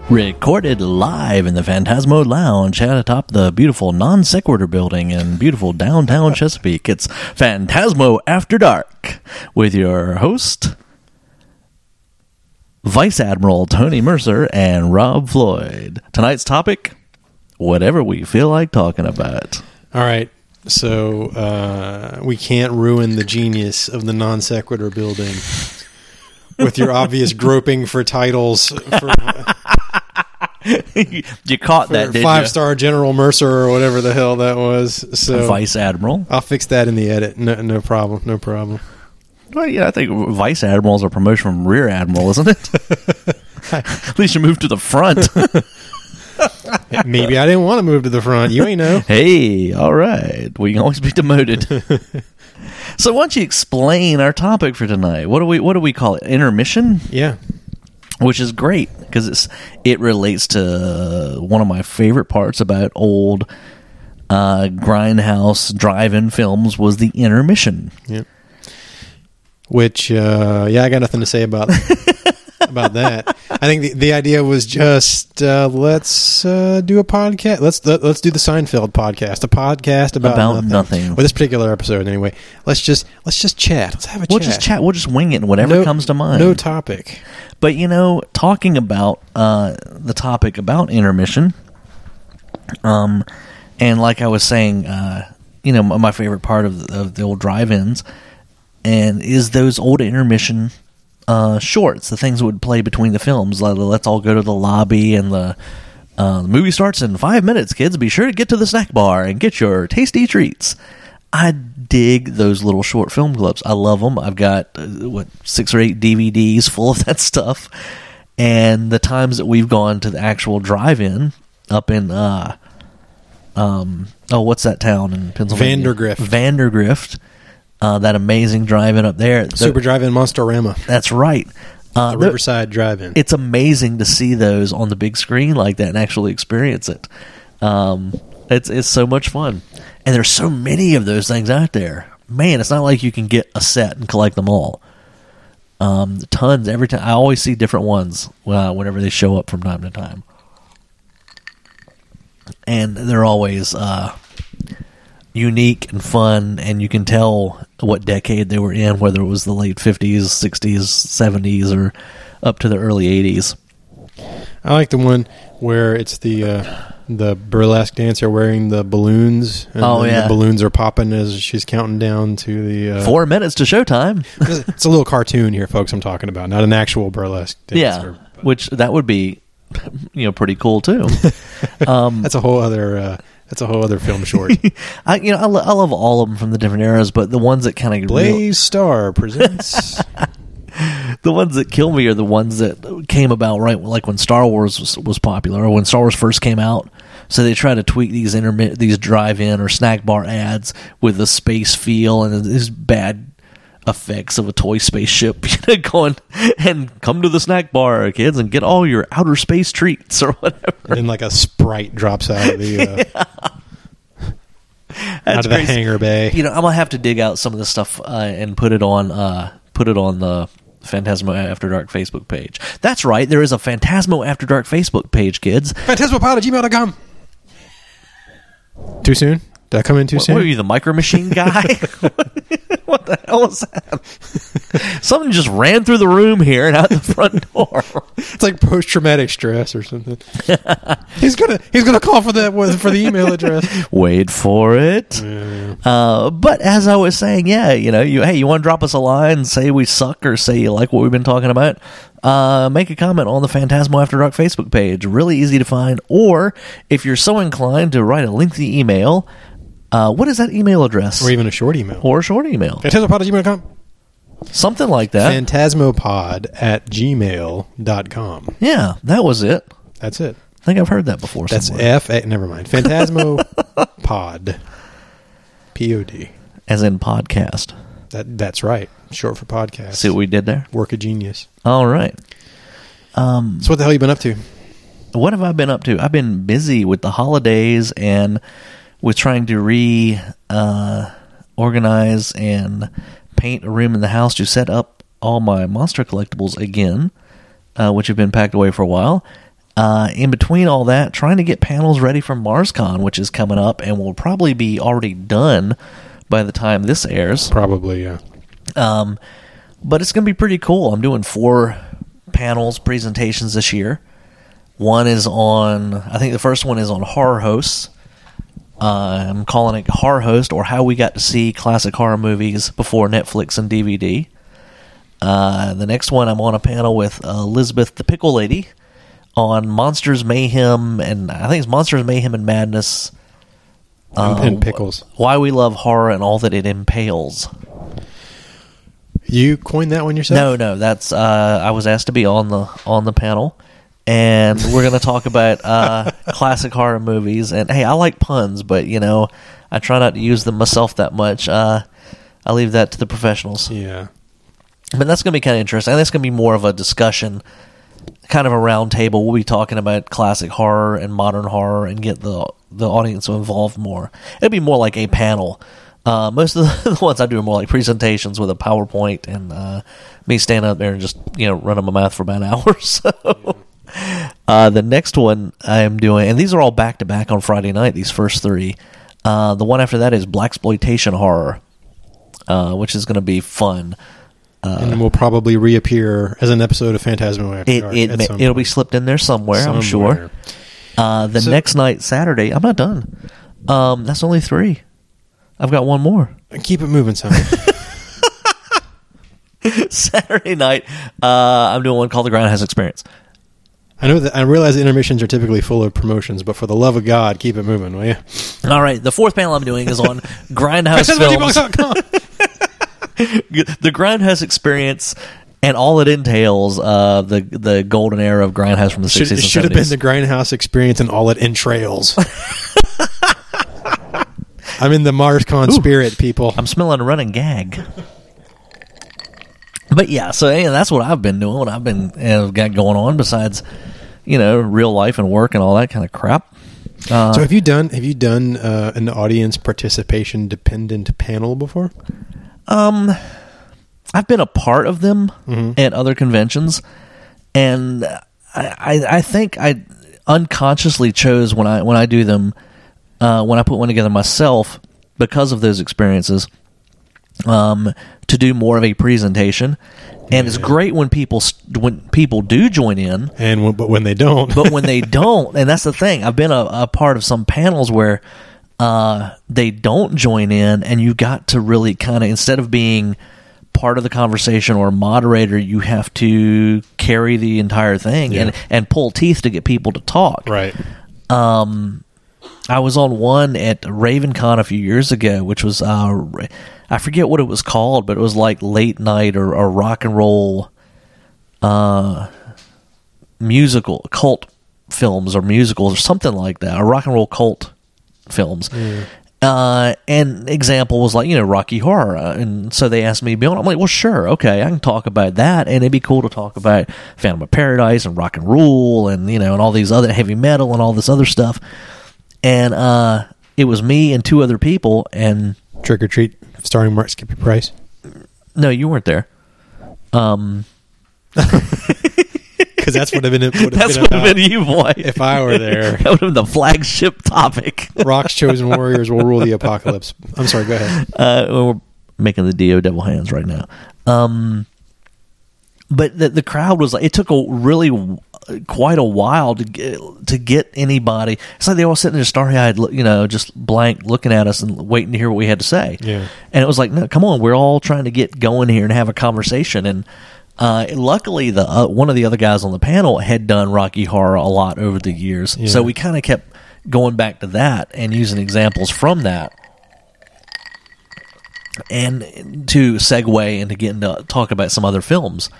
Recorded live in the Phantasmo Lounge atop the beautiful Non Sequitur building in beautiful downtown Chesapeake. It's Phantasmo After Dark with your host, Vice Admiral Tony Mercer and Rob Floyd. Tonight's topic, whatever we feel like talking about. All right, so we can't ruin the genius of the Non Sequitur building with your obvious groping for titles for... You caught that, didn't you? 5-star General Mercer or whatever the hell that was. So Vice Admiral. I'll fix that in the edit. No problem. No problem. Well, yeah, I think Vice Admiral is a promotion from Rear Admiral, isn't it? At least you moved to the front. Maybe I didn't want to move to the front. You ain't know. Hey, all right. We can always be demoted. So why don't you explain our topic for tonight? What do we call it? Intermission? Yeah. Which is great because it relates to one of my favorite parts about old grindhouse drive-in films was the intermission. Yep. Which, I got nothing to say about about that. I think the idea was just let's do a podcast. Let's do the Seinfeld podcast, a podcast about nothing. Well, this particular episode, anyway. Let's just chat. Let's have a chat. We'll just chat. We'll just wing it. Whatever comes to mind. No topic. But talking about the topic about intermission, and like I was saying, my favorite part of the old drive-ins, and is those old intermission shorts, the things that would play between the films. Let's all go to the lobby, and the movie starts in 5 minutes. Kids, be sure to get to the snack bar and get your tasty treats. I dig those little short film clips. I love them. I've got 6 or 8 DVDs full of that stuff. And the times that we've gone to the actual drive-in up in what's that town in Pennsylvania? Vandergrift. That amazing drive-in up there. Super Drive-In Monsterama. That's right. Riverside Drive-In. It's amazing to see those on the big screen like that and actually experience it. It's so much fun. And there's so many of those things out there. Man, it's not like you can get a set and collect them all. Tons every time. I always see different ones whenever they show up from time to time. And they're always unique and fun, and you can tell what decade they were in, whether it was the late 50s, 60s, 70s, or up to the early 80s. I like the one where it's the burlesque dancer wearing the balloons, and the balloons are popping as she's counting down to the 4 minutes to showtime. It's a little cartoon here, folks. I'm talking about, not an actual burlesque dancer. Yeah, which that would be pretty cool too. That's a whole other film short. I love all of them from the different eras, but the ones that kind of Blaze Star presents. The ones that kill me are the ones that came about right like when Star Wars was popular, or when Star Wars first came out. So they try to tweak these drive-in or snack bar ads with the space feel and these bad effects of a toy spaceship going and come to the snack bar, kids, and get all your outer space treats or whatever. And then like a Sprite drops out of the out of the hangar bay. I'm gonna have to dig out some of this stuff and put it on the Phantasmo After Dark Facebook page. That's right, there is a Phantasmo After Dark Facebook page, kids. PhantasmoPod@gmail.com. Too soon? Did I come in too soon? What are you, the Micro Machine guy? What the hell is that? Something just ran through the room here and out the front door. It's like post-traumatic stress or something. He's gonna call for the email address. Wait for it. Yeah. But as I was saying, you want to drop us a line, say we suck, or say you like what we've been talking about. Make a comment on the Phantasmo After Dark Facebook page. Really easy to find. Or if you're so inclined to write a lengthy email. What is that email address? Or even a short email. Phantasmopod@gmail.com. Something like that. Phantasmopod@gmail.com. Yeah, that was it. That's it. I think I've heard that before. That's never mind. Phantasmopod. P-O-D. As in podcast. That's right. Short for podcast. See what we did there? Work of genius. All right. So what the hell you been up to? What have I been up to? I've been busy with the holidays and with trying to organize and paint a room in the house to set up all my monster collectibles again, which have been packed away for a while. In between all that, trying to get panels ready for MarsCon, which is coming up and will probably be already done by the time this airs. Probably, yeah. But it's going to be pretty cool. I'm doing 4 panels, presentations this year. One is on, I think the first one is on horror hosts. I'm calling it Horror Host, or How We Got to See Classic Horror Movies Before Netflix and DVD. The next one, I'm on a panel with Elizabeth the Pickle Lady on Monsters, Mayhem, and I think it's Monsters, Mayhem, and Madness. And pickles. Why We Love Horror and All That It Impales. You coined that one yourself? No, that's I was asked to be on the panel, and we're going to talk about classic horror movies. And hey, I like puns, but I try not to use them myself that much. I leave that to the professionals. Yeah. But that's going to be kind of interesting. That's going to be more of a discussion, kind of a round table. We'll be talking about classic horror and modern horror and get the audience involved more. It'll be more like a panel. Most of the ones I do are more like presentations with a PowerPoint and me standing up there and just running my mouth for about an hour. So the next one I am doing, and these are all back to back on Friday night. These first 3. The one after that is blaxploitation horror, which is going to be fun. And then we'll probably reappear as an episode of Phantasmo After Dark. It'll be slipped in there somewhere. I'm sure. Next night, Saturday, I'm not done. That's only 3. I've got one more. Keep it moving, son. Saturday night, I'm doing one called The Grindhouse Experience. I realize intermissions are typically full of promotions, but for the love of God, keep it moving, will you? All right, the 4th panel I'm doing is on Grindhouse Films. The Grindhouse Experience and all it entails, the golden era of Grindhouse from the 60s and 70s. It should have been the Grindhouse Experience and all it entrails. I'm in the MarsCon spirit, people. I'm smelling a running gag. But yeah, so that's what I've been doing, what I've been got going on besides, real life and work and all that kind of crap. So have you done an audience participation dependent panel before? I've been a part of them at other conventions, and I think I unconsciously chose when I do them, when I put one together myself because of those experiences, to do more of a presentation. And it's great when people do join in, but when they don't, and that's the thing. I've been a part of some panels where they don't join in, and you got to really kind of, instead of being part of the conversation or moderator, you have to carry the entire thing and pull teeth to get people to talk. Right. I was on one at RavenCon a few years ago, which was I forget what it was called, but it was like late night or rock and roll musical cult films or musicals or something like that, or rock and roll cult films. And example was like, Rocky Horror. And so they asked me to be on. I'm like, well, sure. Okay. I can talk about that. And it'd be cool to talk about Phantom of Paradise and rock and roll and, and all these other heavy metal and all this other stuff. And, it was me and 2 other people, and Trick or Treat starring Mark Skippy Price. No, you weren't there. Because that's what would have been you, boy. If I were there. That would have been the flagship topic. Rock's chosen warriors will rule the apocalypse. I'm sorry, go ahead. We're making the Dio devil hands right now. But the crowd was like, it took quite a while to get anybody. It's like they all sitting there starry-eyed, just blank, looking at us and waiting to hear what we had to say. Yeah. And it was like, no, come on, we're all trying to get going here and have a conversation. And luckily, one of the other guys on the panel had done Rocky Horror a lot over the years, so we kind of kept going back to that and using examples from that, and to segue into getting to talk about some other films.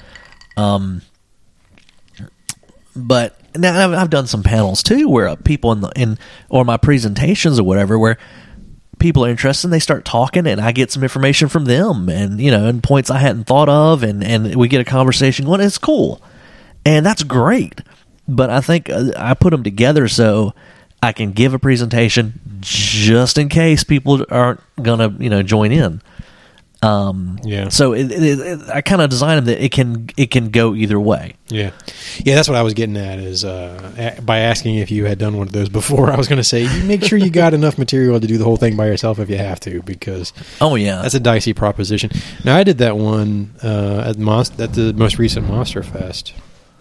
But now I've done some panels too, where people or my presentations or whatever, where people are interested and they start talking, and I get some information from them, and and points I hadn't thought of, and we get a conversation going. It's cool, and that's great. But I think I put them together so I can give a presentation just in case people aren't gonna join in. Yeah. So I kind of designed them that it can go either way. Yeah. That's what I was getting at is by asking if you had done one of those before. I was going to say, you make sure you got enough material to do the whole thing by yourself if you have to, because that's a dicey proposition. Now, I did that one at the most recent Monster Fest.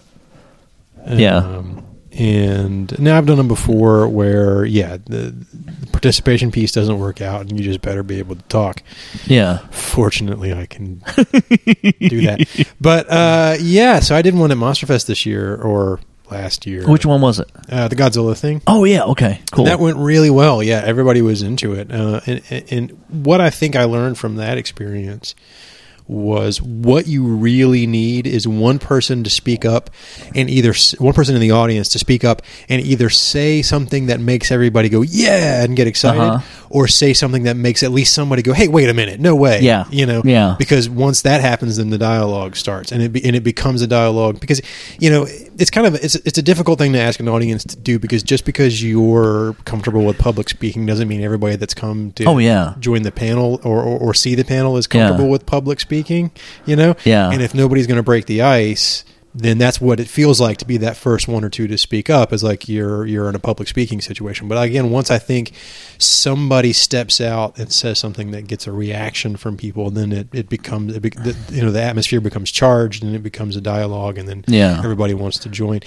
And now I've done them before where, the participation piece doesn't work out and you just better be able to talk. Yeah. Fortunately, I can do that. But, so I did one at MonsterFest this year or last year. Which one was it? The Godzilla thing. Oh, yeah. Okay. Cool. And that went really well. Yeah, everybody was into it. And what I think I learned from that experience was what you really need is one person to speak up and one person in the audience to speak up and either say something that makes everybody go, yeah, and get excited, or say something that makes at least somebody go, hey, wait a minute, no way. Yeah. Because once that happens, then the dialogue starts and it becomes a dialogue because, it's kind of, it's a difficult thing to ask an audience to do because just because you're comfortable with public speaking doesn't mean everybody that's come to join the panel or see the panel is comfortable with public speaking. And if nobody's going to break the ice, then that's what it feels like to be that first one or two to speak up, is like you're in a public speaking situation. But again, once I think somebody steps out and says something that gets a reaction from people, then it becomes the atmosphere becomes charged and it becomes a dialogue, and then everybody wants to join.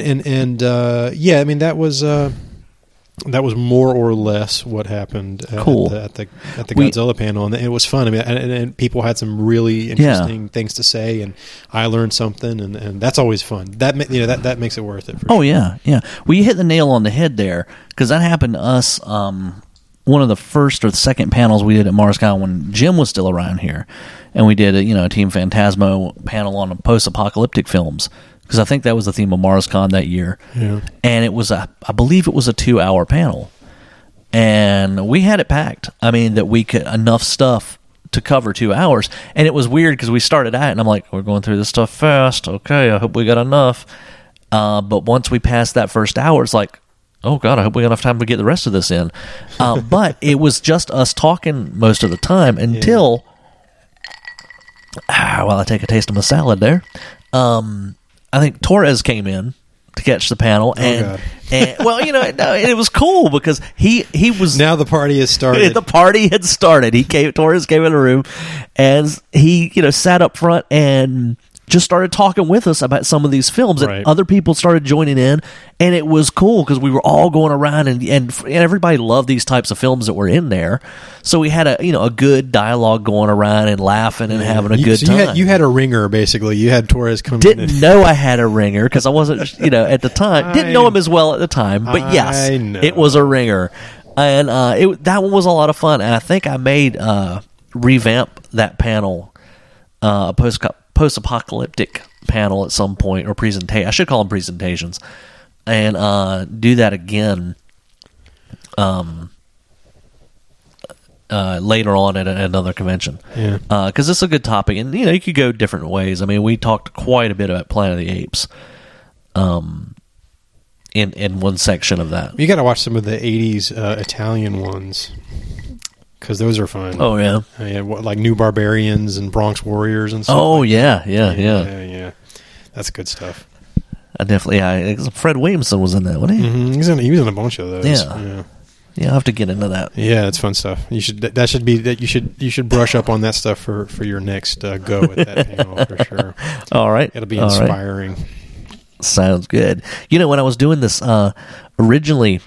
That was more or less what happened at the Godzilla panel, and it was fun. I mean, and people had some really interesting things to say, and I learned something, and that's always fun. That makes it worth it. For sure. Yeah. Well, you hit the nail on the head there, because that happened to us. One of the first or the second panels we did at MarsCon when Jim was still around here, and we did a Team Phantasmo panel on post-apocalyptic films. Because I think that was the theme of MarsCon that year. Yeah. And it was I believe it was a 2-hour panel. And we had it packed. I mean, that we could, enough stuff to cover 2 hours. And it was weird because we started out and I'm like, we're going through this stuff fast. Okay, I hope we got enough. But once we passed that first hour, it's like, oh God, I hope we got enough time to get the rest of this in. But it was just us talking most of the time until, I take a taste of my salad there. I think Torres came in to catch the panel, and it was cool because he was now the party has started. The party had started. Torres came in the room, and he sat up front and just started talking with us about some of these films, and other people started joining in, and it was cool because we were all going around, and everybody loved these types of films that were in there. So we had a good dialogue going around and laughing and having a good time. You had a ringer basically. You had Torres come. Didn't know I had a ringer because I wasn't at the time. Didn't know him as well at the time, but yes, it was a ringer, and that one was a lot of fun. And I think I made revamp that panel, post-apocalyptic panel at some point, or presentation. I should call them presentations, and do that again later on at another convention. Yeah, because it's a good topic, and you could go different ways. I mean, we talked quite a bit about Planet of the Apes, in one section of that. You got to watch some of the '80s Italian ones. Because those are fun. Oh, yeah. Like New Barbarians and Bronx Warriors and stuff. Oh, yeah. That's good stuff. I definitely, Fred Williamson was in that, wasn't he? Mm-hmm. He was in a bunch of those. Yeah, I'll have to get into that. Yeah, it's fun stuff. You should brush up on that stuff for your next go at that panel for sure. All right. It'll be inspiring. Right. Sounds good. When I was doing this, originally,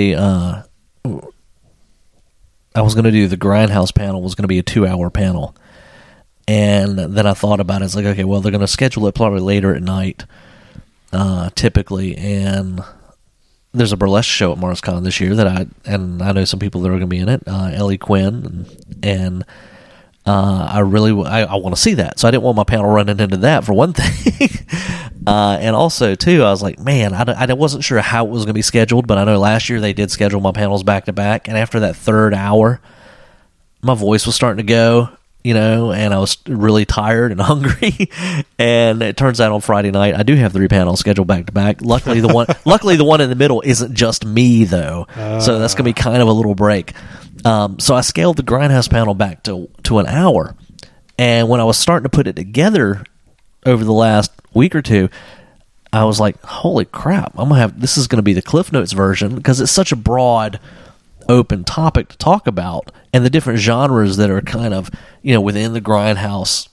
I was going to do the Grindhouse panel, was going to be a 2-hour panel. And then I thought about it. It's like, okay, well, they're going to schedule it probably later at night, typically. And there's a burlesque show at MarsCon this year that I know some people that are going to be in it, Ellie Quinn. And I want to see that. So I didn't want my panel running into that, for one thing. And also, too, I was like, man, I wasn't sure how it was going to be scheduled, but I know last year they did schedule my panels back-to-back, and after that third hour, my voice was starting to go, and I was really tired and hungry, and it turns out on Friday night, I do have 3 panels scheduled back-to-back. Luckily, the one in the middle isn't just me, though, so that's going to be kind of a little break. So I scaled the Grindhouse panel back to an hour, And when I was starting to put it together over the last week or two, I was like, holy crap, this is going to be the Cliff Notes version, because it's such a broad, open topic to talk about, and the different genres that are kind of, within the Grindhouse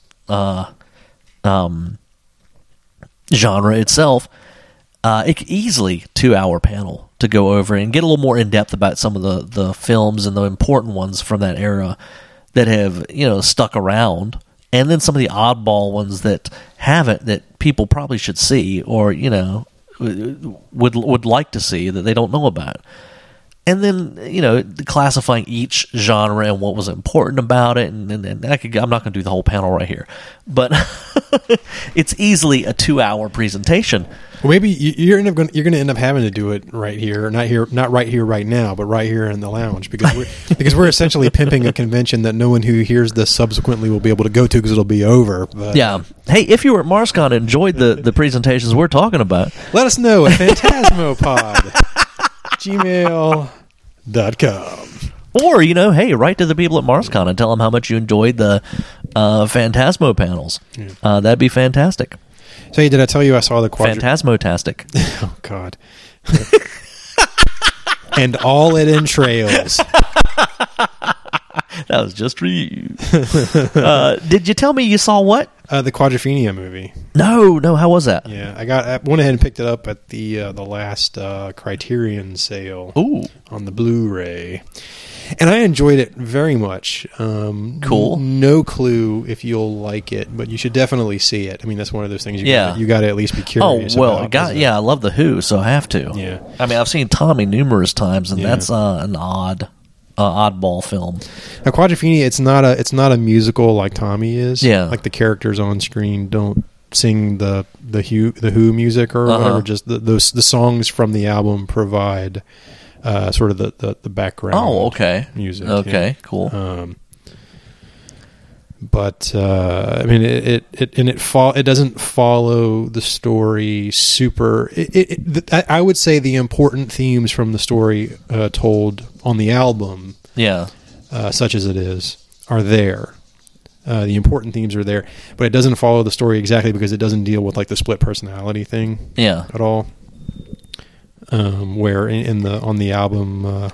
genre itself. It could easily 2-hour panel to go over and get a little more in depth about some of the films and the important ones from that era that have stuck around, and then some of the oddball ones that haven't, that people probably should see, or would like to see, that they don't know about. And then classifying each genre and what was important about it, and I'm not going to do the whole panel right here, but it's easily a 2-hour presentation. Well, maybe you're going to end up having to do it right here, not right here, right now, but right here in the lounge, because we're essentially pimping a convention that no one who hears this subsequently will be able to go to because it'll be over. But, yeah. Hey, if you were at MarsCon and enjoyed the presentations we're talking about, let us know at phantasmopod@gmail.com. Or, hey, write to the people at MarsCon and tell them how much you enjoyed the Phantasmo panels. Yeah. That'd be fantastic. So, hey, did I tell you I saw the Phantasmotastic. Oh, God. And all it entrails. That was just for you. Did you tell me you saw what? The Quadrophenia movie. No. How was that? Yeah, I went ahead and picked it up at the last Criterion sale. Ooh. On the Blu-ray, and I enjoyed it very much. Cool. No clue if you'll like it, but you should definitely see it. I mean, that's one of those things you got to at least be curious. Oh well, about, I love the Who, so I have to. Yeah. I mean, I've seen Tommy numerous times, and that's an oddball film. Now, Quadrophenia, it's not a musical like Tommy is. Yeah. Like the characters on screen don't sing the Who music or whatever. Just the songs from the album provide sort of the background. Oh, okay. Music. Okay, cool. But I mean, it doesn't follow the story super. I would say the important themes from the story told on the album, such as it is, are there. The important themes are there, but it doesn't follow the story exactly because it doesn't deal with like the split personality thing, at all. Where on the album,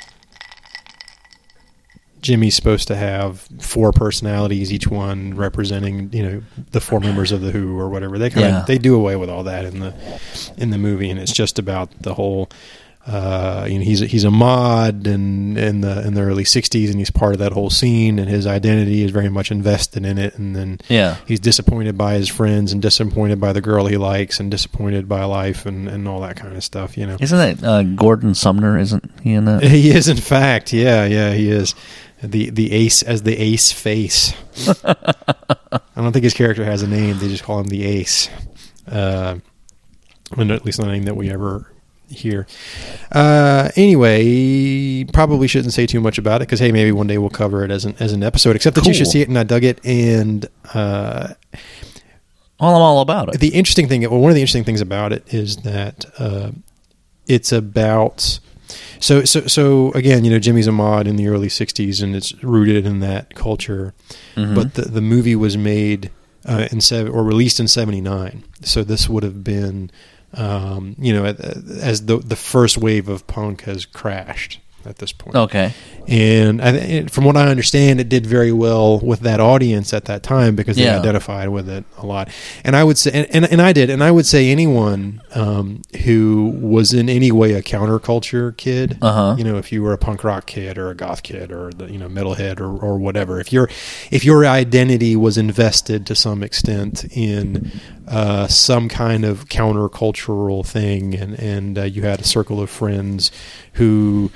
Jimmy's supposed to have 4 personalities, each one representing the 4 members of the Who or whatever. They do away with all that in the movie, and it's just about the whole. He's a mod in the early '60s, and he's part of that whole scene, and his identity is very much invested in it. And then he's disappointed by his friends, and disappointed by the girl he likes, and disappointed by life, and all that kind of stuff. Isn't that Gordon Sumner? Isn't he in that? He is, in fact. Yeah, he is. The ace as the ace face. I don't think his character has a name. They just call him the ace. At least not a name that we ever hear. Anyway, probably shouldn't say too much about it because hey, maybe one day we'll cover it as an episode. Except that you should see it, and I dug it. And I'm all about it. One of the interesting things about it is that it's about. So again, Jimmy's a mod in the early '60s, and it's rooted in that culture. Mm-hmm. But the movie was made released in '79, so this would have been, as the first wave of punk has crashed at this point. Okay. And from what I understand, it did very well with that audience at that time because they identified with it a lot. And I would say, and I did, and I would say anyone who was in any way a counterculture kid, if you were a punk rock kid or a goth kid or the metalhead or whatever, if your identity was invested to some extent in some kind of countercultural thing, and you had a circle of friends who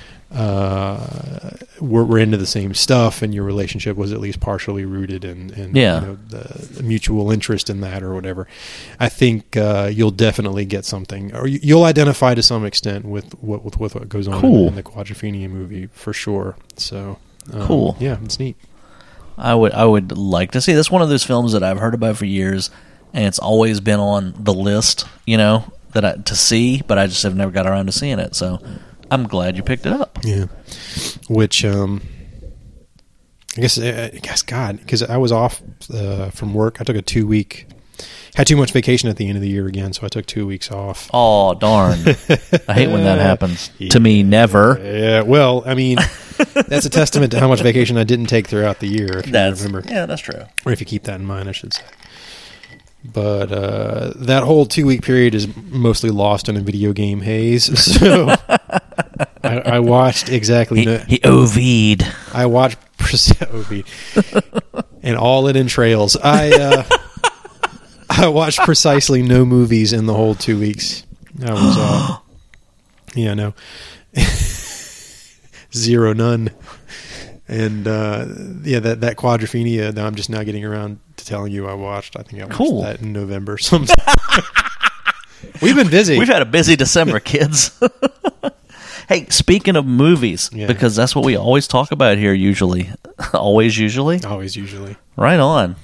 were into the same stuff, and your relationship was at least partially rooted in the mutual interest in that or whatever, I think you'll definitely get something, or you'll identify to some extent with what goes on in the Quadrophenia movie for sure. So cool. Yeah, it's neat. I would like to see this. One of those films that I've heard about for years, and it's always been on the list, to see, but I just have never got around to seeing it. So I'm glad you picked it up. Yeah, which I guess God, because I was off from work. I took a 2-week. Had too much vacation at the end of the year again, so I took 2 weeks off. Oh, darn. I hate when that happens. To me, never. Yeah, well, I mean, that's a testament to how much vacation I didn't take throughout the year, if you remember. Yeah, that's true. Or if you keep that in mind, I should say. But that whole 2-week period is mostly lost in a video game haze. So I watched exactly... He OV'd. I watched... OV'd. And all it entrails. I watched precisely no movies in the whole 2 weeks. I was, no. 0, none. And, that Quadrophenia that I'm just now getting around to telling you I watched. I think I watched that in November sometime. We've been busy. We've had a busy December, kids. Hey, speaking of movies, because that's what we always talk about here usually. Always usually? Always usually. Right on.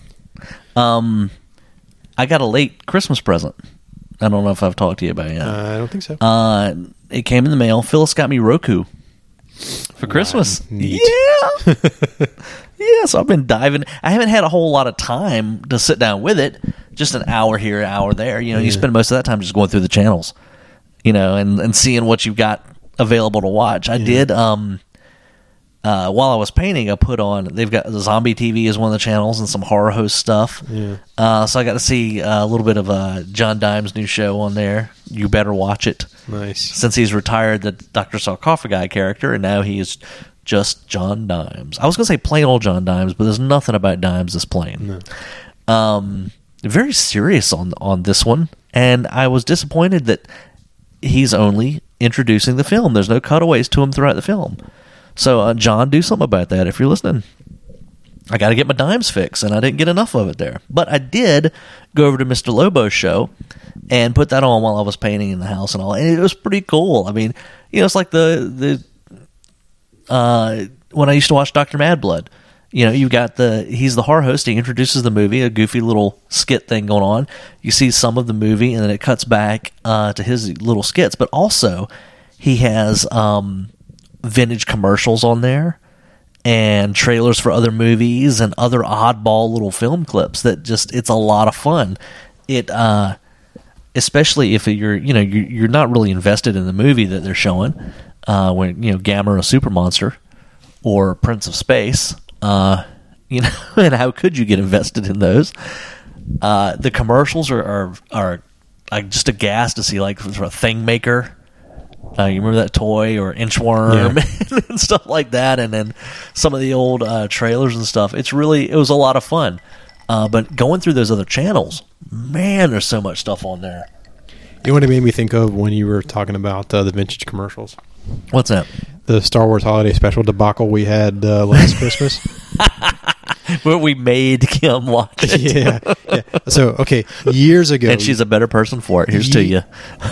I got a late Christmas present. I don't know if I've talked to you about it yet. I don't think so. It came in the mail. Phyllis got me Roku for Christmas. Neat. Yeah. Yeah, so I've been diving. I haven't had a whole lot of time to sit down with it. Just an hour here, an hour there. You know, you spend most of that time just going through the channels, and seeing what you've got available to watch. I did, while I was painting, I put on, they've got the Zombie TV is one of the channels and some horror host stuff. Yeah. So I got to see a little bit of John Dime's new show on there. You better watch it. Nice. Since he's retired the Dr. Sarcophagi character, and now he is just John Dimes. I was going to say plain old John Dimes, but there's nothing about Dimes that's plain. No. Very serious on this one, and I was disappointed that he's only introducing the film. There's no cutaways to him throughout the film. So, John, do something about that if you're listening. I got to get my Dimes fix, and I didn't get enough of it there. But I did go over to Mr. Lobo's show and put that on while I was painting in the house and all, and it was pretty cool. I mean, it's like the when I used to watch Dr. Madblood. You've got he's the horror host. He introduces the movie, a goofy little skit thing going on. You see some of the movie, and then it cuts back to his little skits. But also, he has vintage commercials on there and trailers for other movies and other oddball little film clips that it's a lot of fun. It especially if you're not really invested in the movie that they're showing, when Gamera a Super Monster or Prince of Space, and how could you get invested in those? The commercials are just aghast to see, like for a Thing Maker. You remember that toy, or Inchworm, and stuff like that, and then some of the old trailers and stuff. It was a lot of fun. But going through those other channels, man, there's so much stuff on there. You know what it made me think of when you were talking about the vintage commercials? What's that? The Star Wars Holiday Special debacle we had last Christmas. Where we made Kim watch it. Yeah. So, okay, years ago. And she's a better person for it. Here's to you.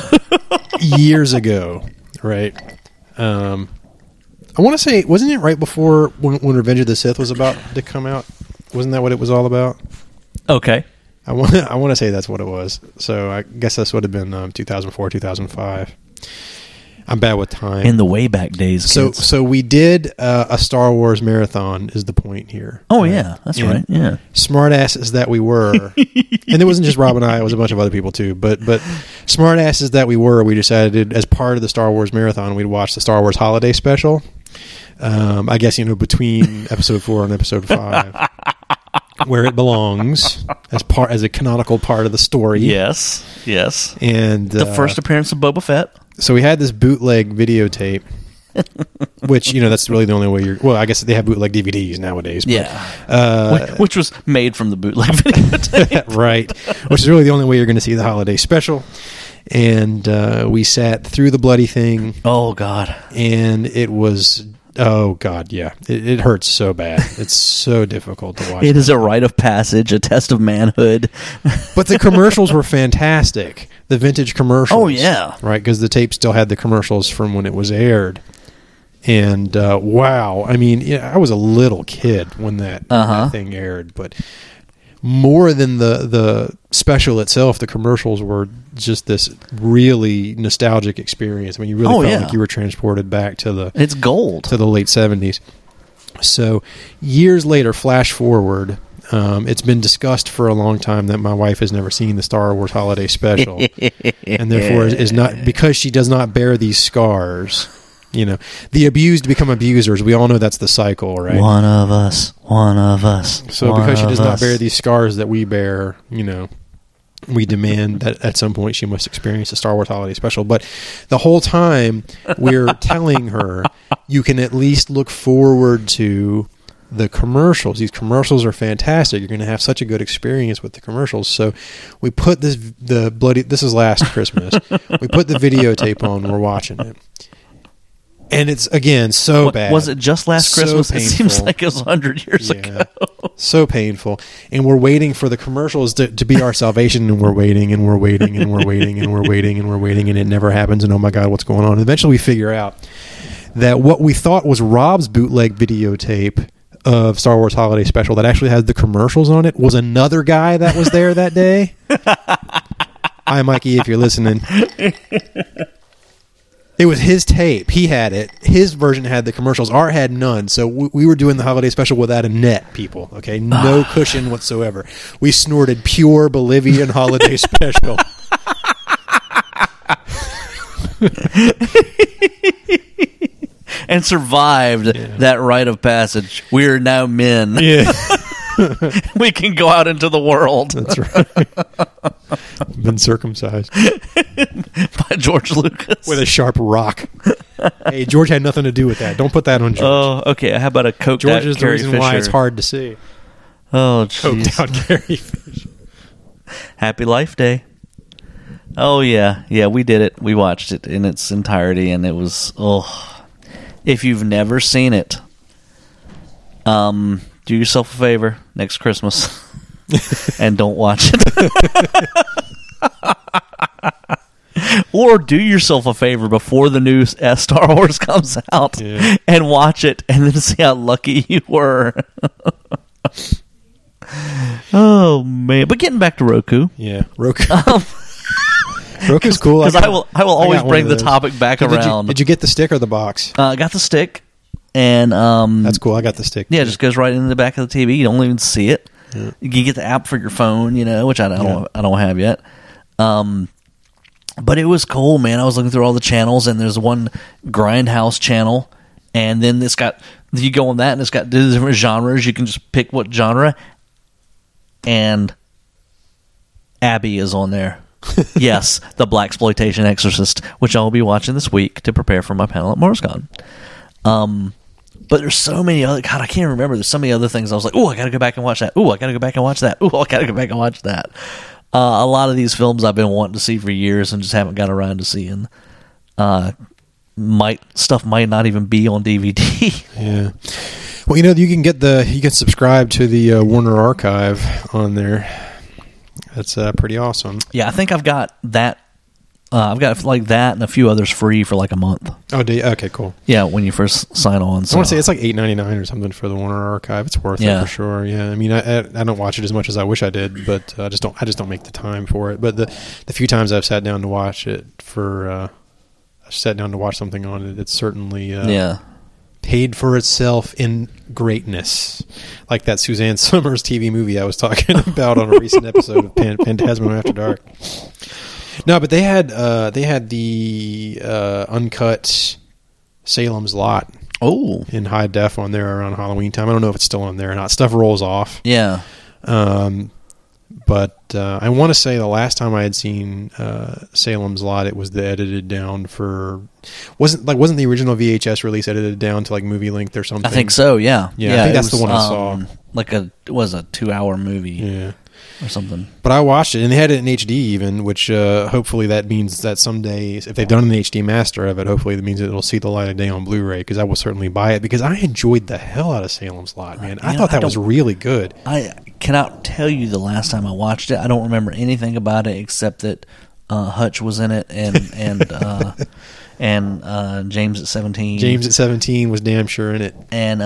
Years ago, right? I want to say, wasn't it right before when Revenge of the Sith was about to come out? Wasn't that what it was all about? Okay. I want to say that's what it was. So I guess this would have been 2004, 2005. I'm bad with time. In the way back days. So we did a Star Wars marathon is the point here. Oh, yeah. That's right. Yeah. Smartasses that we were. And it wasn't just Rob and I. It was a bunch of other people, too. But smartasses that we were, we decided as part of the Star Wars marathon, we'd watch the Star Wars Holiday Special. I guess, between Episode 4 and Episode 5. Where it belongs as a canonical part of the story. Yes. And the first appearance of Boba Fett. So we had this bootleg videotape, which, that's really the only way I guess they have bootleg DVDs nowadays. But, yeah. Which was made from the bootleg videotape. Right. Which is really the only way you're going to see the holiday special. And we sat through the bloody thing. Oh, God. And it was... Oh, God, yeah. It hurts so bad. It's so difficult to watch. It is a rite of passage, a test of manhood. But the commercials were fantastic. The vintage commercials. Oh, yeah. Right, because the tape still had the commercials from when it was aired. And, wow. I mean, I was a little kid when that thing aired. But more than the special itself, the commercials were just this really nostalgic experience. I mean, you really felt like you were transported back to it's gold to the late 70s. So years later, flash forward, it's been discussed for a long time that my wife has never seen the Star Wars Holiday Special, and therefore is not, because she does not bear these scars. You know, the abused become abusers. We all know that's the cycle, right? One of us. So because she does not bear these scars that we bear, you know, we demand that at some point she must experience the Star Wars Holiday Special. But the whole time we're telling her, you can at least look forward to the commercials. These commercials are fantastic. You're going to have such a good experience with the commercials. So we put this is last Christmas. We put the videotape on. We're watching it. And it's, again, so bad. Was it just last So Christmas? painful. It seems like it was 100 years ago. So painful. And we're waiting for the commercials to be our salvation, and we're waiting, and we're waiting, and we're waiting, and we're waiting, and we're waiting, and it never happens, and oh my God, what's going on? And eventually we figure out that what we thought was Rob's bootleg videotape of Star Wars Holiday Special that actually has the commercials on it was another guy that was there that day. Hi, Mikey, if you're listening. It was his tape. He had it. His version had the commercials. Art had none. So we were doing the holiday special without a net, people. Okay, no cushion whatsoever. We snorted pure Bolivian holiday special. And survived that rite of passage. We are now men. Yeah. We can go out into the world. That's right. Been circumcised. By George Lucas. With a sharp rock. Hey, George had nothing to do with that. Don't put that on George. Oh, okay. How about a coked George out is the Carrie reason Fisher? why it's hard to see. Oh, Coked jeez. out Carrie Fisher. Happy Life Day. Oh, yeah. Yeah, we did it. We watched it in its entirety, and it was, if you've never seen it, do yourself a favor next Christmas and don't watch it. Or do yourself a favor before the new Star Wars comes out and watch it and then see how lucky you were. Oh, man. But getting back to Roku. Yeah, Roku. Roku's cool. Because I will always bring the topic back around. Did you get the stick or the box? I got the stick. And that's cool. I got the stick. Yeah, it just goes right into the back of the TV. You don't even see it. Yeah. You can get the app for your phone, which I don't have yet. But it was cool, man. I was looking through all the channels, and there's one Grindhouse channel, and then you go on that, and it's got different genres. You can just pick what genre, and Abby is on there. Yes, the Blaxploitation Exorcist, which I'll be watching this week to prepare for my panel at MarsCon. But there's so many other... God, I can't remember. There's so many other things. I was like, I got to go back and watch that. I got to go back and watch that. I got to go back and watch that. A lot of these films I've been wanting to see for years and just haven't got around to seeing. Stuff might not even be on DVD. Yeah. Well, you can subscribe to the Warner Archive on there. That's pretty awesome. Yeah, I think I've got that. I've got like that and a few others free for like a month. Oh, do you? Okay, cool. Yeah, when you first sign on. So. I want to say it's like $8.99 or something for the Warner Archive. It's worth it for sure. Yeah, I mean, I don't watch it as much as I wish I did, but I just don't make the time for it. But the few times I've sat down to watch it something on it, it's certainly paid for itself in greatness, like that Suzanne Summers TV movie I was talking about on a recent episode of Phantasmo After Dark. No, but they had the uncut Salem's Lot. Oh, in high def on there around Halloween time. I don't know if it's still on there or not. Stuff rolls off. Yeah. But I want to say the last time I had seen Salem's Lot, it was the edited down for wasn't the original VHS release edited down to like movie length or something? I think so. Yeah. Yeah. I think that's the one I saw. Like it was a 2-hour movie. Yeah. Or something. But I watched it, and they had it in HD even, which hopefully that means that someday, if they've done an HD master of it, hopefully that means it'll see the light of day on Blu-ray, because I will certainly buy it, because I enjoyed the hell out of Salem's Lot, man. I thought that was really good. I cannot tell you the last time I watched it. I don't remember anything about it except that Hutch was in it, and James at 17. James at 17 was damn sure in it. And,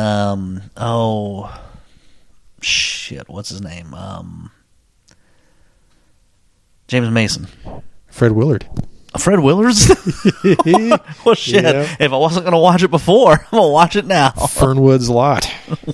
what's his name? James Mason. Fred Willard. Fred Willard's? Well, shit. Yeah. If I wasn't going to watch it before, I'm going to watch it now. Fernwood's Lot.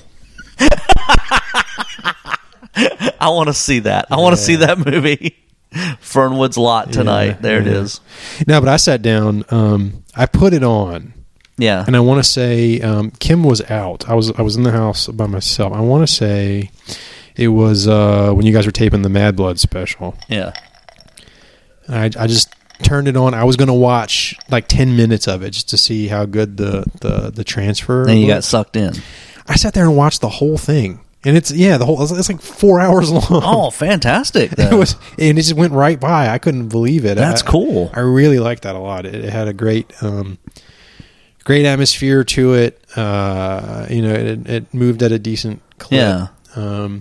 I want to see that. I want to see that movie. Fernwood's Lot tonight. There it is. No, but I sat down. I put it on. Yeah. And I want to say Kim was out. I was in the house by myself. I want to say it was when you guys were taping the Mad Blood special. Yeah. I just turned it on. I was going to watch like 10 minutes of it just to see how good the transfer. And you got sucked in. I sat there and watched the whole thing. And it's like 4 hours long. Oh, fantastic! It was, and it just went right by. I couldn't believe it. That's cool. I really liked that a lot. It had a great atmosphere to it. It moved at a decent clip. Yeah. And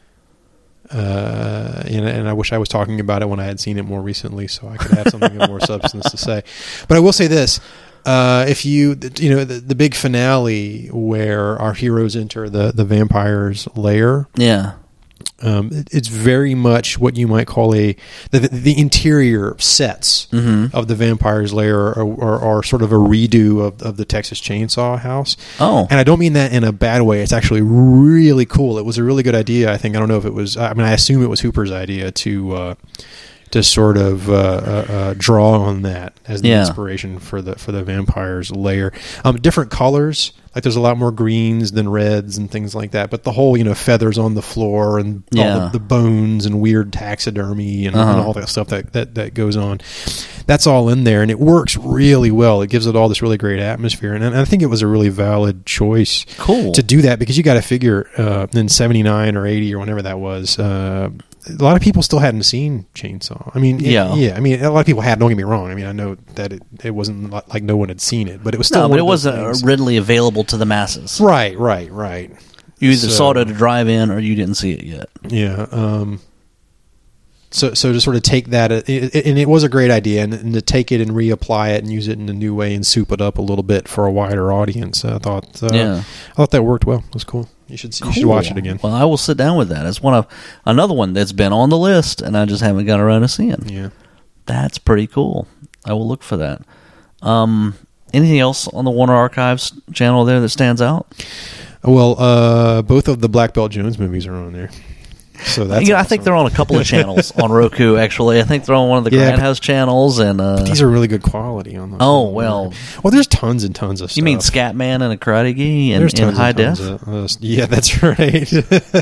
I wish I was talking about it when I had seen it more recently, so I could have something of more substance to say. But I will say this: if the big finale where our heroes enter the vampire's lair, yeah, it's very much what you might call the interior sets of the vampire's lair are sort of a redo of the Texas Chainsaw House. Oh, and I don't mean that in a bad way. It's actually really cool. It was a really good idea. I think. I don't know if it was. I mean, I assume it was Hooper's idea to sort of draw on that as the inspiration for the vampire's lair. Different colors. Like there's a lot more greens than reds and things like that. But the whole, feathers on the floor and all the bones and weird taxidermy and all that stuff that goes on. That's all in there, and it works really well. It gives it all this really great atmosphere, and I think it was a really valid choice to do that, because you got to figure in 79 or 80 or whenever that was, a lot of people still hadn't seen Chainsaw. I mean, I mean, a lot of people had. Don't get me wrong. I mean, I know that it wasn't like no one had seen it, but it was still. No, but it wasn't readily available to the masses. Right. You either saw it at a drive-in or you didn't see it yet. Yeah. So to sort of take that, and it was a great idea, and to take it and reapply it and use it in a new way and soup it up a little bit for a wider audience, I thought that worked well. It was cool. You should watch it again. Well, I will sit down with that. It's another one that's been on the list, and I just haven't got around to seeing. Yeah, that's pretty cool. I will look for that. Anything else on the Warner Archives channel there that stands out? Well, both of the Black Belt Jones movies are on there. So that's awesome. I think they're on a couple of channels on Roku. Actually, I think they're on one of the Grindhouse channels, and but these are really good quality on them. Oh well, there's tons and tons of stuff. You mean Scatman and a Karate Gi in high def? Yeah, that's right.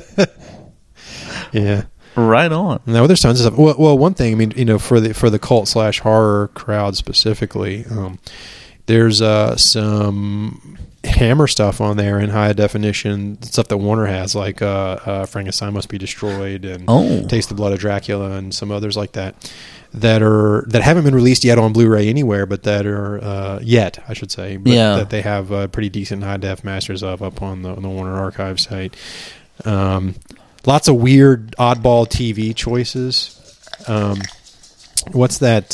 Yeah, right on. No, there's tons of stuff. Well, one thing, I mean, for the cult / horror crowd specifically, there's some Hammer stuff on there in high definition, stuff that Warner has, like Frankenstein Must Be Destroyed and Taste the Blood of Dracula and some others like that haven't been released yet on Blu-ray anywhere, but that are I should say, that they have pretty decent high def masters of up on the Warner Archive site. Lots of weird oddball TV choices. What's that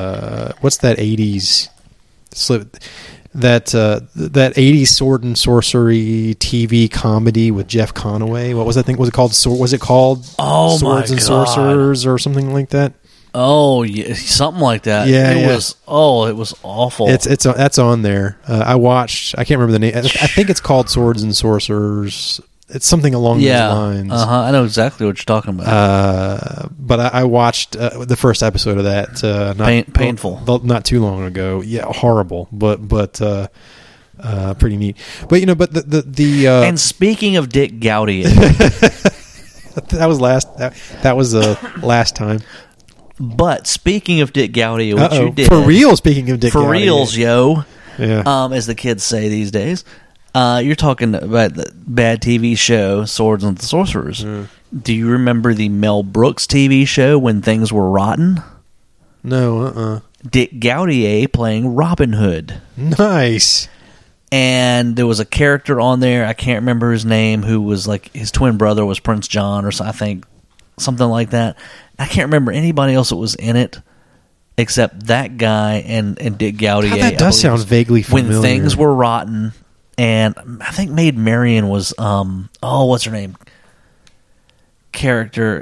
80s slip? That 80s sword and sorcery TV comedy with Jeff Conaway. What was that thing? Was it called Swords and Sorcerers or something like that? Oh, yeah, something like that. It was awful. That's on there. I watched. I can't remember the name. I think it's called Swords and Sorcerers. It's something along those lines. I know exactly what you're talking about. But I watched the first episode of that. Painful. Not too long ago. Yeah, horrible. But pretty neat. But the and speaking of Dick Gautier, that was the last time. But speaking of Dick Gautier, what you did for real. Speaking of Dick Gautier, for reals, yo. Yeah. As the kids say these days. You're talking about the bad TV show, Swords and the Sorcerers. Mm. Do you remember the Mel Brooks TV show, When Things Were Rotten? No, Dick Gautier playing Robin Hood. Nice. And there was a character on there, I can't remember his name, who was like, his twin brother was Prince John, or I think something like that. I can't remember anybody else that was in it, except that guy and Dick Gautier. God, that does sound vaguely familiar. When Things Were Rotten. And I think Maid Marian was, what's her name? Character.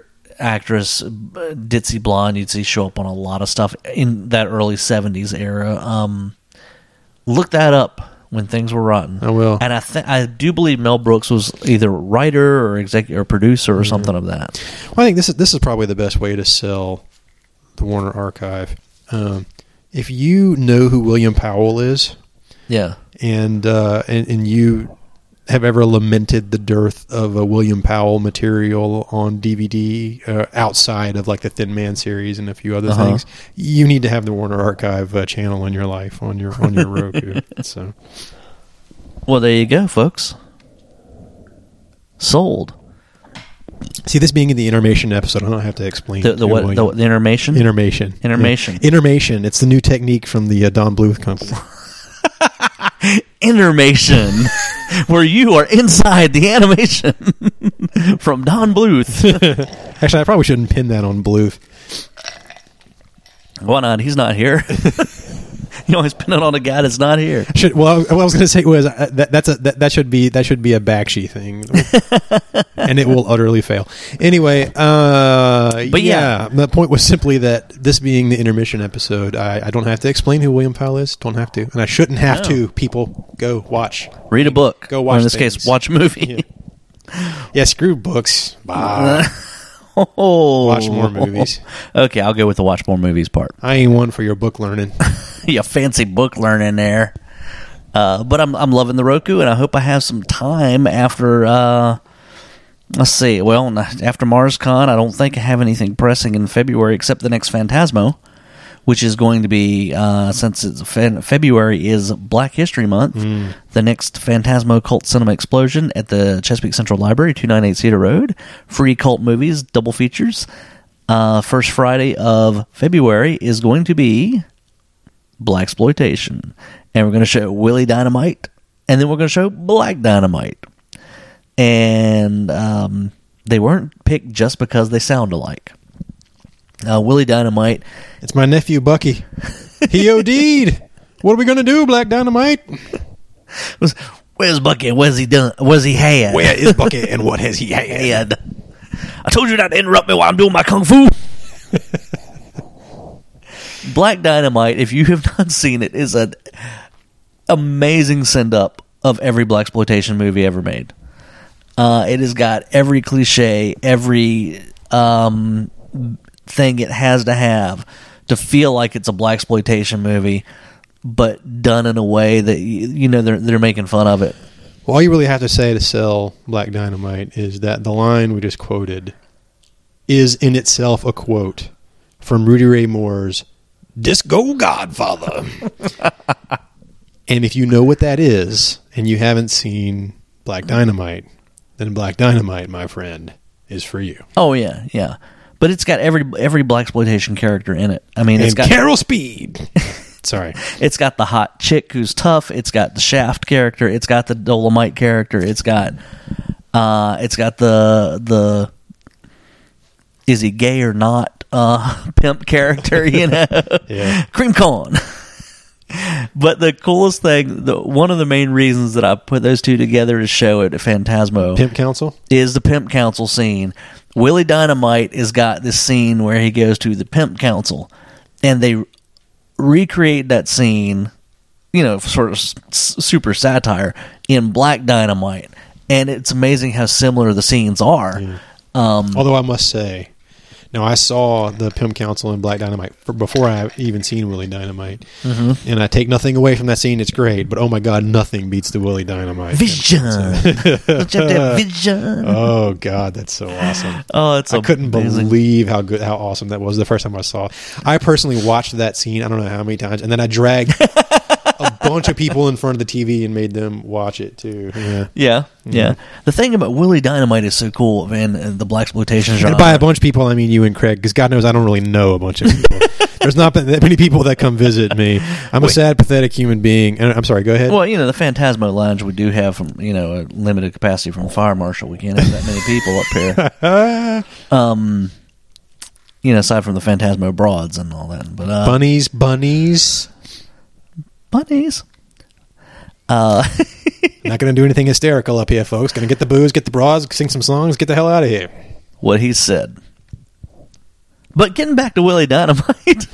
actress, ditzy blonde. You'd see show up on a lot of stuff in that early 70s era. Look that up when things were rotten. I will. And I do believe Mel Brooks was either writer or executive or producer or something of that. Well, I think this is probably the best way to sell the Warner Archive. If you know who William Powell is, Yeah. and you have ever lamented the dearth of a William Powell material on DVD outside of like the Thin Man series and a few other things, you need to have the Warner Archive channel in your life on your Roku. So, Well, there you go, folks. Sold. see, this being in the intermission episode, I don't have to explain The what? The intermission? Intermission. Intermission. Yeah. Intermission. It's the new technique from the Don Bluth company. Intermission, where you are inside the animation from Don Bluth. Actually, I probably shouldn't pin that on Bluth. Why not? He's not here. You always pin it on a guy that's not here. What I was going to say was that should be a Bakshi thing, and it will utterly fail. Anyway, but yeah, the point was simply that this being the intermission episode, I don't have to explain who William Powell is. Don't have to, and I shouldn't have to. People, go watch, read a book, go watch. Or in this case, watch a movie. Yeah, screw books. Bye. Oh. Watch more movies. Okay, I'll go with the watch more movies part. I ain't one for your book learning. You fancy book learning there. But I'm loving the Roku, and I hope I have some time after, let's see, well, after MarsCon, I don't think I have anything pressing in February except the next Phantasmo, which is going to be, since February is Black History Month, the next Phantasmo Cult Cinema Explosion at the Chesapeake Central Library, 298 Cedar Road. Free cult movies, double features. First Friday of February is going to be Blaxploitation, and we're going to show Willie Dynamite, and then we're going to show Black Dynamite. And they weren't picked just because they sound alike. Willie Dynamite. It's my nephew Bucky. He OD'd. What are we going to do, Black Dynamite? Where's Bucky and where's he done? Where's he had? Where is Bucky and what has he had? I told you not to interrupt me while I'm doing my kung fu. Black Dynamite, if you have not seen it, is an amazing send-up of every blaxploitation movie ever made. It has got every cliche, every thing it has to have to feel like it's a blaxploitation movie, but done in a way that you know they're making fun of it. Well, all you really have to say to sell Black Dynamite is that the line we just quoted is in itself a quote from Rudy Ray Moore's Disco Godfather. And if you know what that is and you haven't seen Black Dynamite, then Black Dynamite, my friend, is for you. Oh yeah, yeah. But it's got every blaxploitation character in it. I mean, it's got Carol Speed. Sorry. It's got the hot chick who's tough. It's got the Shaft character. It's got the Dolomite character. It's got the is he gay or not pimp character, you know. Yeah. Cream corn. But the coolest thing, one of the main reasons that I put those two together to show it at Phantasmo, Pimp Council, is the Pimp Council scene. Willie Dynamite has got this scene where he goes to the Pimp Council, and they recreate that scene, you know, sort of super satire in Black Dynamite, and it's amazing how similar the scenes are. Yeah. Although I must say, now I saw the Pimp Council in Black Dynamite before I even seen Willie Dynamite, and I take nothing away from that scene. It's great, but oh my god, nothing beats the Willie Dynamite vision. Don't you have that vision? Oh god, that's so awesome! Oh, I couldn't believe how awesome that was the first time I saw it. I personally watched that scene I don't know how many times, and then I dragged a bunch of people in front of the TV and made them watch it too. Yeah. The thing about Willie Dynamite is so cool, man. The blaxploitation genre. And by a bunch of people, I mean you and Craig, because God knows I don't really know a bunch of people. There's not that many people that come visit me. I'm a sad, pathetic human being. And I'm sorry, go ahead. Well, you know, the Phantasmo Lounge we do have from, you know, a limited capacity from Fire Marshal. We can't have that many people up here. You know, aside from the Phantasmo Broads and all that. But bunnies. Not going to do anything hysterical up here, folks. Going to get the booze, get the broads, sing some songs, get the hell out of here. What he said. But getting back to Willie Dynamite.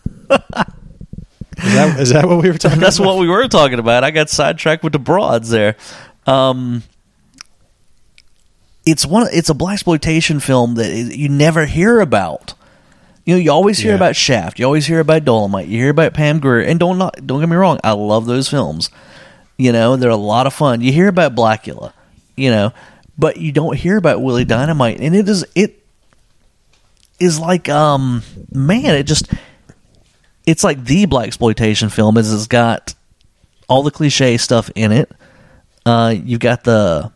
Is that what we were talking about? That's what we were talking about. I got sidetracked with the broads there. It's a blaxploitation film that you never hear about. You know, you always hear about Shaft. You always hear about Dolomite. You hear about Pam Grier. And don't get me wrong, I love those films. You know, they're a lot of fun. You hear about Blackula, you know, but you don't hear about Willie Dynamite. And it is like, man, it's like the blaxploitation film. It's got all the cliche stuff in it. You've got the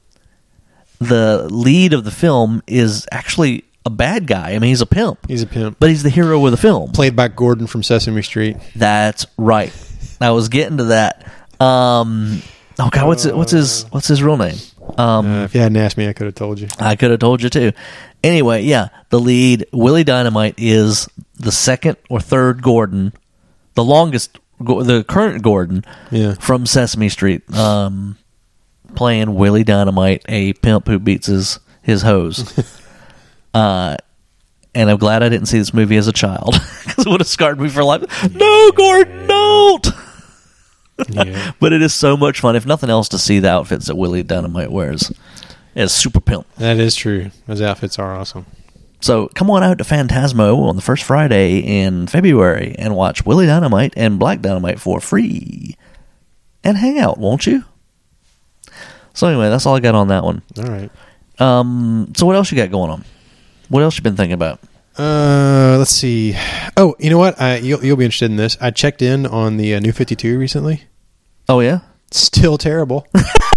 lead of the film is actually a bad guy. I mean, he's a pimp. He's a pimp. But he's the hero of the film. Played by Gordon from Sesame Street. That's right. I was getting to that. Oh God, what's his real name? If you hadn't asked me, I could have told you. I could have told you too. Anyway, yeah, the lead, Willie Dynamite, is the second or third Gordon, the current Gordon from Sesame Street, playing Willie Dynamite, a pimp who beats his hose. And I'm glad I didn't see this movie as a child, because it would have scarred me for life. No, Gordon, don't! Yeah. But it is so much fun, if nothing else, to see the outfits that Willie Dynamite wears as Super Pimp. That is true. Those outfits are awesome. So come on out to Phantasmo on the first Friday in February and watch Willie Dynamite and Black Dynamite for free. And hang out, won't you? So anyway, that's all I got on that one. All right. So what else you got going on? What else you been thinking about? Let's see. Oh, you know what? You'll be interested in this. I checked in on the New 52 recently. Oh, yeah? Still terrible.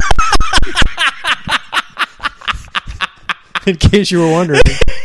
In case you were wondering.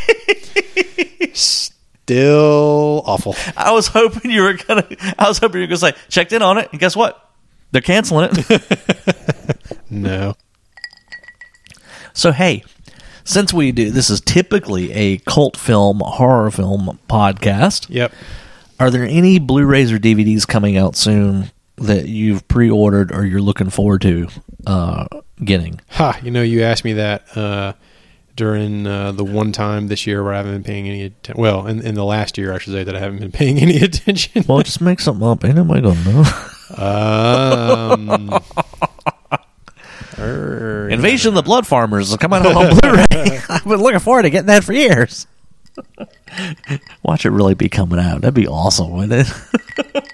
Still awful. I was hoping you were gonna say, checked in on it, and guess what? They're canceling it. No. So, hey, since this is typically a cult film, horror film podcast. Yep. Are there any Blu-rays or DVDs coming out soon that you've pre-ordered or you're looking forward to getting? You asked me that during the one time this year where I haven't been paying any attention. Well, in the last year, I should say, that I haven't been paying any attention. Well, just make something up. Ain't nobody gonna know. Invasion of the Blood Farmers is coming out on Blu-ray. I've been looking forward to getting that for years. Watch it really be coming out. That'd be awesome, wouldn't it?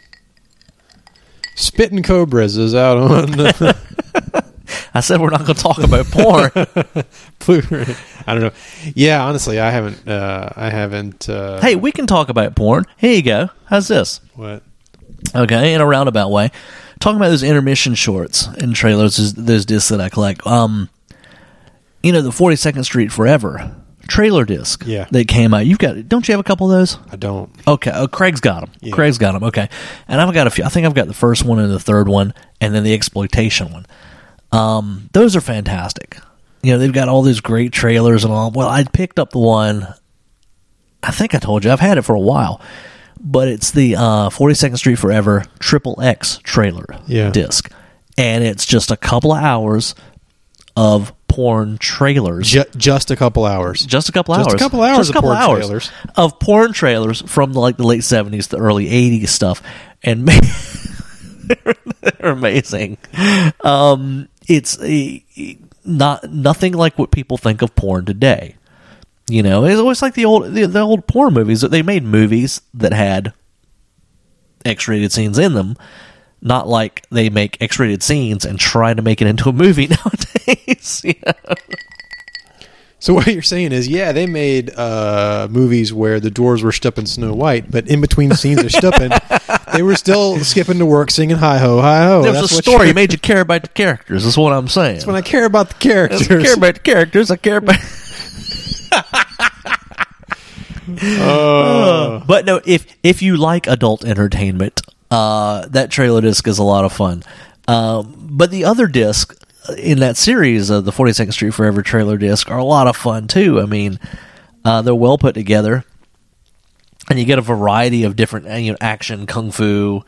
Spitting Cobras is out on... I said we're not going to talk about porn. Blu-ray. I don't know. Yeah, honestly, I haven't... Hey, we can talk about porn. Here you go. How's this? What? Okay, in a roundabout way. Talking about those intermission shorts and trailers, those discs that I collect. The 42nd Street Forever trailer disc that came out. Don't you have a couple of those? I don't. Okay. Craig's got them. Yeah. Craig's got them. Okay. And I've got a few. I think I've got the first one and the third one, and then the exploitation one. Those are fantastic. They've got all these great trailers and all. Well, I picked up the one, I think I told you, I've had it for a while. But it's the 42nd Street Forever XXX trailer disc. And it's just a couple of hours of porn trailers. Just a couple hours. Just a couple hours. Just a couple hours of porn trailers. Of porn trailers from the late 70s, the early 80s stuff. And they're amazing. It's nothing like what people think of porn today. It's always like the old porn movies. That they made movies that had X-rated scenes in them, not like they make X-rated scenes and try to make it into a movie nowadays. So what you're saying is, they made movies where the doors were stepping Snow White, but in between the scenes of stepping, they were still skipping to work, singing "Hi Ho, Hi Ho." There was a story. It made you care about the characters. That's what I'm saying. That's when I care about the characters. I care about the characters. I care about... But no, if you like adult entertainment, that trailer disc is a lot of fun. But the other disc in that series of the 42nd Street Forever trailer disc are a lot of fun too. I mean, they're well put together, and you get a variety of different action, kung fu,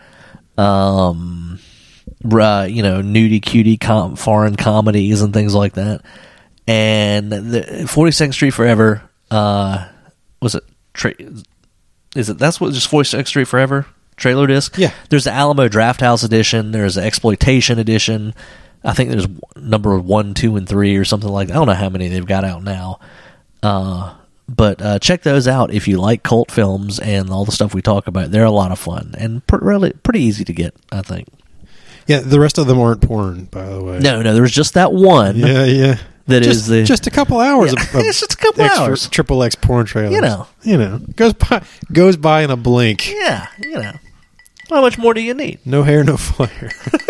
nudie cutie foreign comedies and things like that. And the 42nd Street Forever, was it that's what just Voice X Street Forever trailer disc? Yeah. There's the Alamo Drafthouse edition. There's the Exploitation edition. I think there's number 1, 2, and 3 or something like that. I don't know how many they've got out now. But check those out if you like cult films and all the stuff we talk about. They're a lot of fun and pretty easy to get, I think. Yeah, the rest of them aren't porn, by the way. No, there's just that one. Yeah. That is just a couple hours of it's just a couple hours. Triple X porn trailers. You know. Goes by in a blink. Yeah, How much more do you need? No hair, no flare.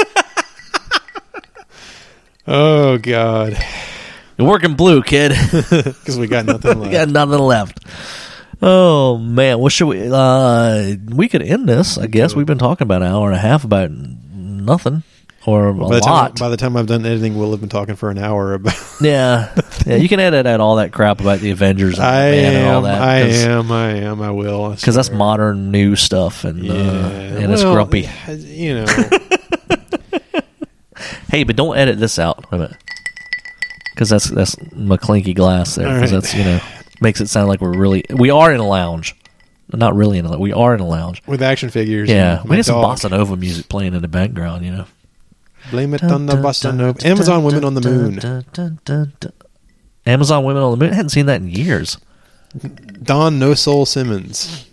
Oh, God. You're working blue, kid. Because we got nothing left. We got nothing left. Oh, man. What should we... we could end this, I guess. We've been talking about an hour and a half about nothing. Or a lot. By the time I've done editing, we'll have been talking for an hour about... Yeah. You can edit out all that crap about the Avengers and all that. I am. I will. Because that's modern new stuff, and it's grumpy. You know... Hey, but don't edit this out. Wait a minute. Because that's McClinky glass there. Because that's, makes it sound like we are in a lounge. Not really in a lounge. We are in a lounge. With action figures. Yeah. We get some bossa nova music playing in the background, Blame it on the bossa nova. Amazon Women on the Moon. Amazon Women on the Moon? I hadn't seen that in years. Don No Soul Simmons.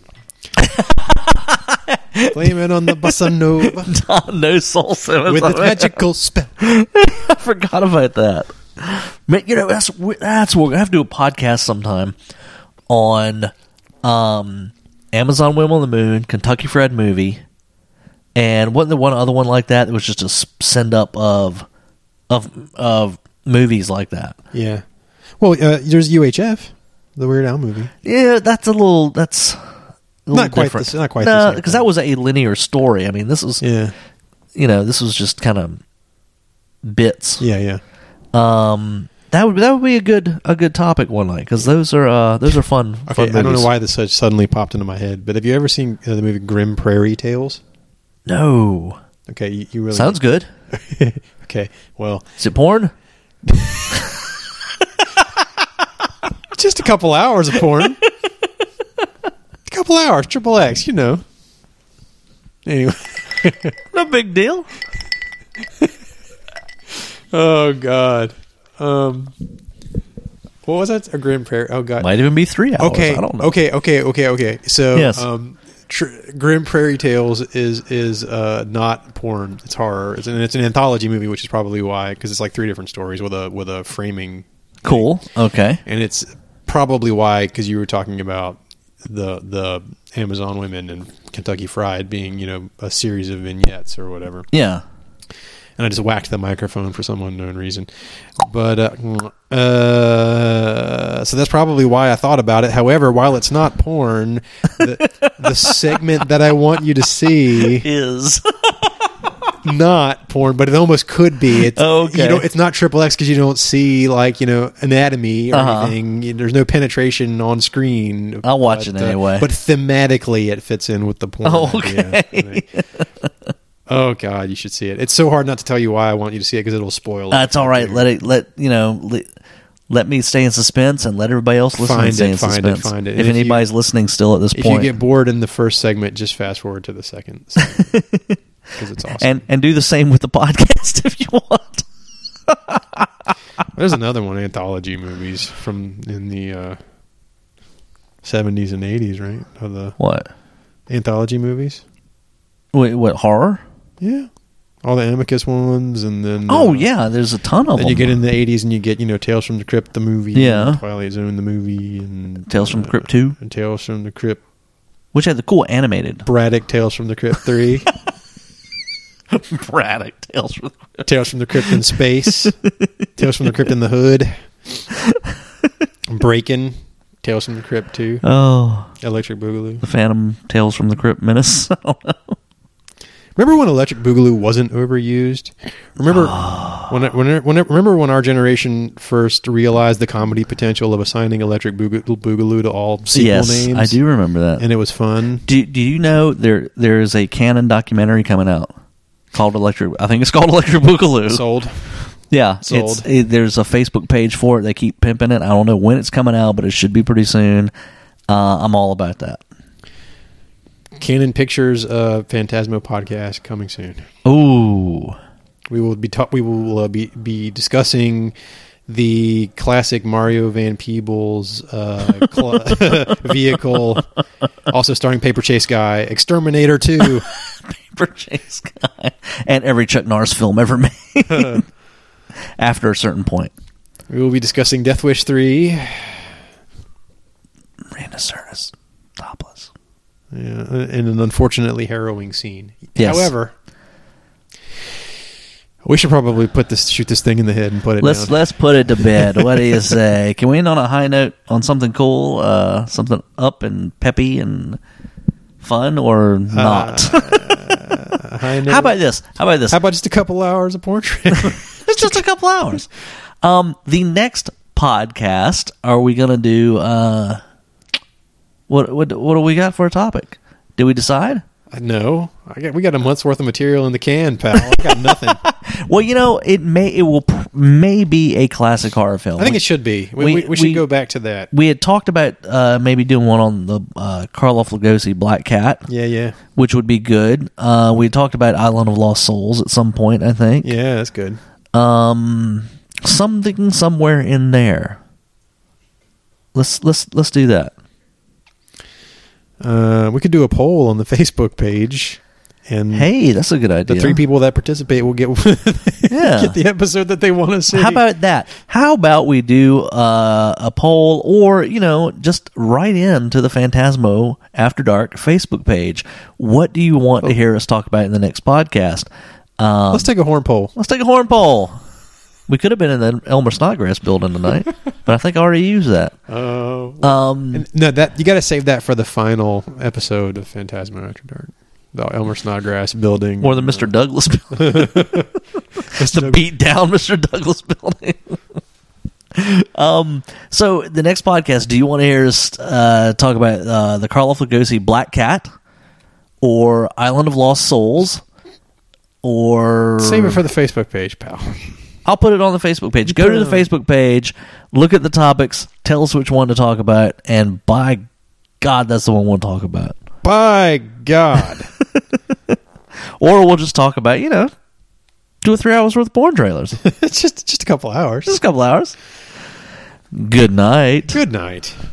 Blame it on the bossa nova. Don No Soul Simmons. With its magical spell. I forgot about that. Man, that's what we're gonna have to do a podcast sometime on Amazon Women on the Moon, Kentucky Fried Movie, and wasn't there one other one like that? It was just a send up of movies like that. Yeah. Well, there's UHF, the Weird Al movie. Yeah, that's a little not quite different. Not quite. No, because that was a linear story. I mean, this was this was just kind of bits. Yeah. That would be a good topic one night, because those are fun. Okay, fun movies. I don't know why this suddenly popped into my head, but have you ever seen the movie Grim Prairie Tales? No. Okay, you really sounds good. Okay, well, is it porn? Just a couple hours of porn. A couple hours, triple X, Anyway, no big deal. Oh God. What was that? A Grim Prairie? Oh God. Might even be 3 hours. Okay. I don't know. Okay. So, yes. Grim Prairie Tales is not porn. It's horror. It's an anthology movie, which is probably why, because it's like 3 different stories with a framing. Cool. Thing. Okay. And it's probably why, because you were talking about the Amazon Women and Kentucky Fried being a series of vignettes or whatever. Yeah. And I just whacked the microphone for some unknown reason. But so that's probably why I thought about it. However, while it's not porn, the segment that I want you to see is not porn, but it almost could be. It's, okay. It's not triple X because you don't see anatomy or anything. There's no penetration on screen. I'll watch it anyway. But thematically, it fits in with the porn. Okay. Idea. Oh God, you should see it. It's so hard not to tell you why I want you to see it because it'll spoil it. That's all right. Let me stay in suspense and let everybody else listen stay in suspense. Find it. If anybody's listening still at this point. If you get bored in the first segment, just fast forward to the second because it's awesome. And do the same with the podcast if you want. There's another one, anthology movies from in the 70s and 80s, right? Of the what? Anthology movies. Wait, what, horror? Yeah. All the Amicus ones, and then... yeah, there's a ton of them. Then you get in the 80s and you get, Tales from the Crypt, the movie. Yeah. Twilight Zone, the movie. And Tales from the Crypt 2. And Tales from the Crypt. Which had the cool animated. Braddock, Tales from the Crypt 3. Braddock, Tales from the Crypt. Tales from the Crypt in Space. Tales from the Crypt in the Hood. Breaking. Tales from the Crypt 2. Oh. Electric Boogaloo. The Phantom Tales from the Crypt Menace. I don't know. Remember when Electric Boogaloo wasn't overused? Remember remember when our generation first realized the comedy potential of assigning Electric Boogaloo to all sequel names? Yes, I do remember that. And it was fun. Do you know there is a canon documentary coming out called Electric? I think it's called Electric Boogaloo. Sold. Yeah, Sold. There's a Facebook page for it. They keep pimping it. I don't know when it's coming out, but it should be pretty soon. I'm all about that. Canon Pictures Phantasmo podcast coming soon. Ooh. We will be discussing the classic Mario Van Peebles vehicle, also starring Paper Chase Guy, Exterminator 2. Paper Chase Guy. And every Chuck Norris film ever made. After a certain point. We will be discussing Death Wish 3. Randa Sirtis. Topless. Yeah, and an unfortunately harrowing scene. Yes. However, we should probably shoot this thing in the head and put it down. Let's put it to bed. What do you say? Can we end on a high note on something cool, something up and peppy and fun, or not? High note. How about this? How about just a couple hours of porn trailer? It's just a couple hours. The next podcast, are we going to do? What do we got for a topic? Did we decide? No, we got a month's worth of material in the can, pal. I got nothing. Well, it may be a classic horror film. I think it should be. We should go back to that. We had talked about maybe doing one on the Karloff Lugosi Black Cat. Yeah. Which would be good. We talked about Island of Lost Souls at some point, I think. Yeah, that's good. Something somewhere in there. Let's do that. We could do a poll on the Facebook page, and hey, that's a good idea. The 3 people that participate will get get the episode that they want to see. How about that? How about we do a poll, or just write in to the Phantasmo After Dark Facebook page. What do you want to hear us talk about in the next podcast? Let's take a horn poll. We could have been in the Elmer Snodgrass building tonight, but I think I already used that. No, that you got to save that for the final episode of Phantasmo After Dark. The Elmer Snodgrass building, or the Mr. Douglas building, the beat down Mr. Douglas building. So the next podcast, do you want to hear us talk about the Karloff Lugosi Black Cat, or Island of Lost Souls, or save it for the Facebook page, pal? I'll put it on the Facebook page. Go to the Facebook page, look at the topics, tell us which one to talk about, and by God, that's the one we'll talk about. By God. Or we'll just talk about, 2 or 3 hours worth of porn trailers. It's just a couple hours. Just a couple hours. Good night. Good night.